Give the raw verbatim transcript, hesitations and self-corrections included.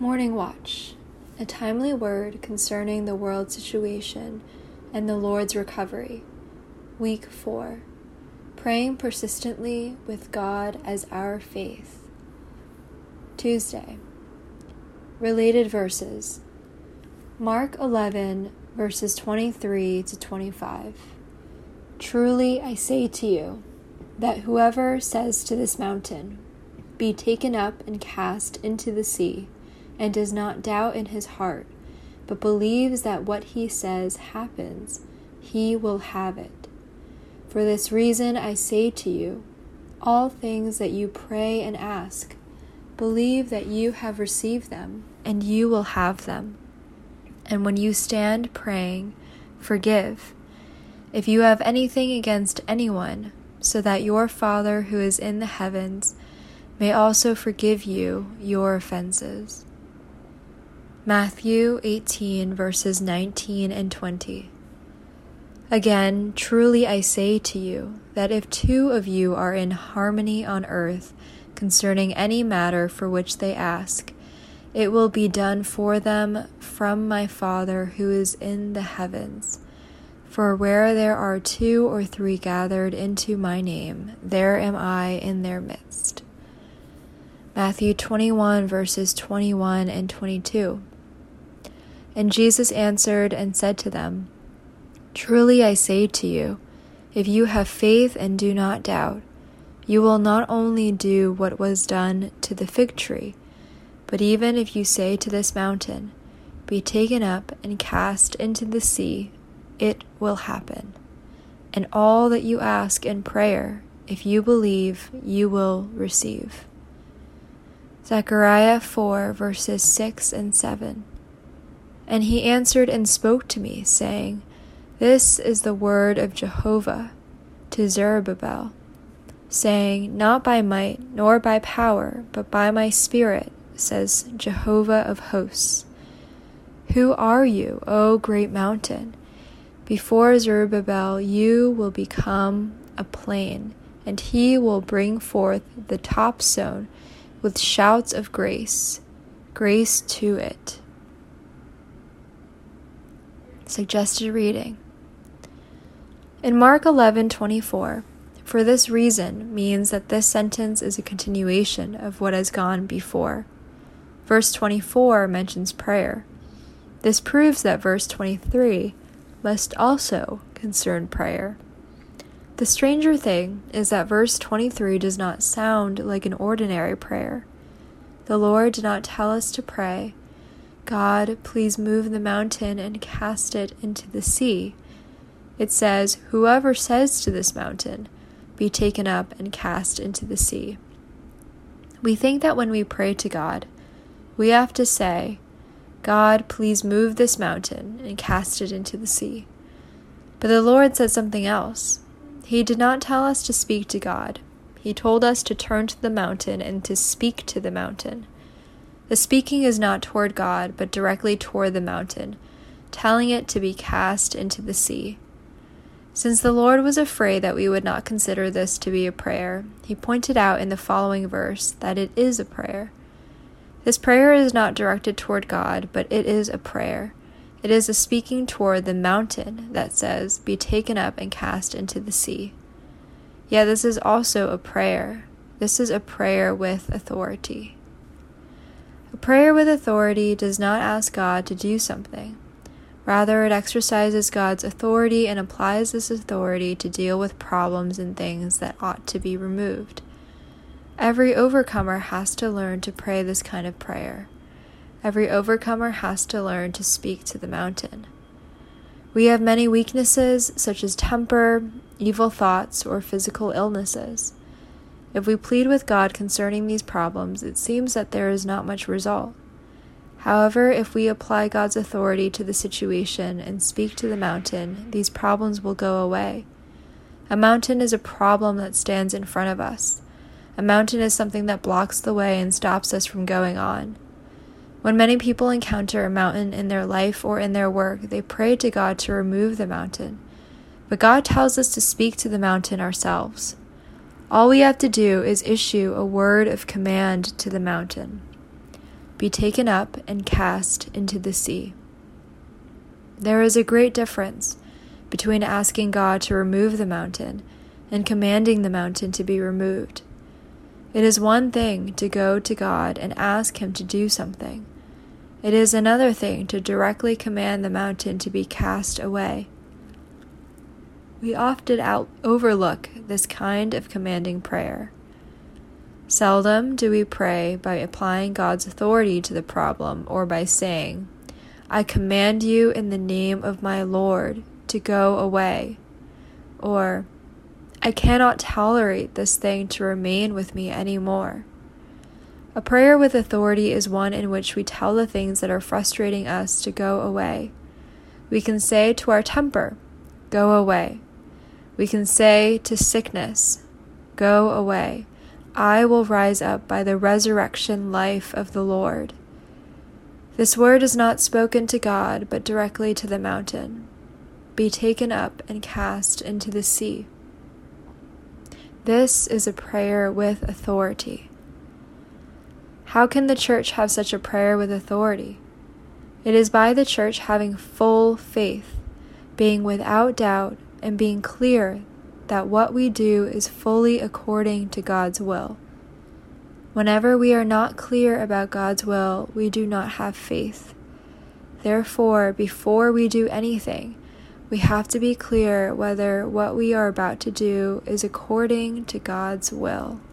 Morning Watch, a timely word concerning the world situation and the Lord's recovery. Week four, praying persistently with God as our faith. Tuesday, related verses. Mark eleven, verses twenty-three to twenty-five. Truly I say to you, that whoever says to this mountain, be taken up and cast into the sea, and does not doubt in his heart, but believes that what he says happens, he will have it. For this reason I say to you, all things that you pray and ask, believe that you have received them, and you will have them. And when you stand praying, forgive, if you have anything against anyone, so that your Father who is in the heavens may also forgive you your offenses. Matthew eighteen, verses nineteen and twenty. Again, truly I say to you, that if two of you are in harmony on earth concerning any matter for which they ask, it will be done for them from my Father who is in the heavens. For where there are two or three gathered into my name, there am I in their midst. Matthew twenty-one, verses twenty-one and twenty-two. And Jesus answered and said to them, Truly I say to you, if you have faith and do not doubt, you will not only do what was done to the fig tree, but even if you say to this mountain, be taken up and cast into the sea, it will happen. And all that you ask in prayer, if you believe, you will receive. Zechariah four, verses six and seven. And he answered and spoke to me, saying, This is the word of Jehovah to Zerubbabel, saying, Not by might nor by power, but by my Spirit, says Jehovah of hosts. Who are you, O great mountain? Before Zerubbabel you will become a plain, and he will bring forth the top stone with shouts of grace, grace to it. Suggested reading. In Mark eleven twenty-four, for this reason means that this sentence is a continuation of what has gone before. Verse twenty-four mentions prayer. This proves that verse twenty-three must also concern prayer. The stranger thing is that verse twenty-three does not sound like an ordinary prayer. The Lord did not tell us to pray, God, please move the mountain and cast it into the sea. It says, whoever says to this mountain, be taken up and cast into the sea. We think that when we pray to God, we have to say, God, please move this mountain and cast it into the sea. But the Lord said something else. He did not tell us to speak to God. He told us to turn to the mountain and to speak to the mountain. The speaking is not toward God, but directly toward the mountain, telling it to be cast into the sea. Since the Lord was afraid that we would not consider this to be a prayer, he pointed out in the following verse that it is a prayer. This prayer is not directed toward God, but it is a prayer. It is a speaking toward the mountain that says, be taken up and cast into the sea. Yet this is also a prayer. This is a prayer with authority. A prayer with authority does not ask God to do something. Rather, it exercises God's authority and applies this authority to deal with problems and things that ought to be removed. Every overcomer has to learn to pray this kind of prayer. Every overcomer has to learn to speak to the mountain. We have many weaknesses, such as temper, evil thoughts, or physical illnesses. If we plead with God concerning these problems, it seems that there is not much result. However, if we apply God's authority to the situation and speak to the mountain, these problems will go away. A mountain is a problem that stands in front of us. A mountain is something that blocks the way and stops us from going on. When many people encounter a mountain in their life or in their work, they pray to God to remove the mountain. But God tells us to speak to the mountain ourselves. All we have to do is issue a word of command to the mountain. be taken up and cast into the sea. There is a great difference between asking God to remove the mountain and commanding the mountain to be removed. It is one thing to go to God and ask Him to do something. It is another thing to directly command the mountain to be cast away. We often out- overlook this kind of commanding prayer. Seldom do we pray by applying God's authority to the problem or by saying, "I command you in the name of my Lord to go away," or "I cannot tolerate this thing to remain with me anymore." A prayer with authority is one in which we tell the things that are frustrating us to go away. We can say to our temper, "Go away." We can say to sickness, "Go away. I will rise up by the resurrection life of the Lord." This word is not spoken to God, but directly to the mountain. Be taken up and cast into the sea. This is a prayer with authority. How can the church have such a prayer with authority? It is by the church having full faith, being without doubt, and being clear that what we do is fully according to God's will. Whenever we are not clear about God's will, we do not have faith. Therefore, before we do anything, we have to be clear whether what we are about to do is according to God's will.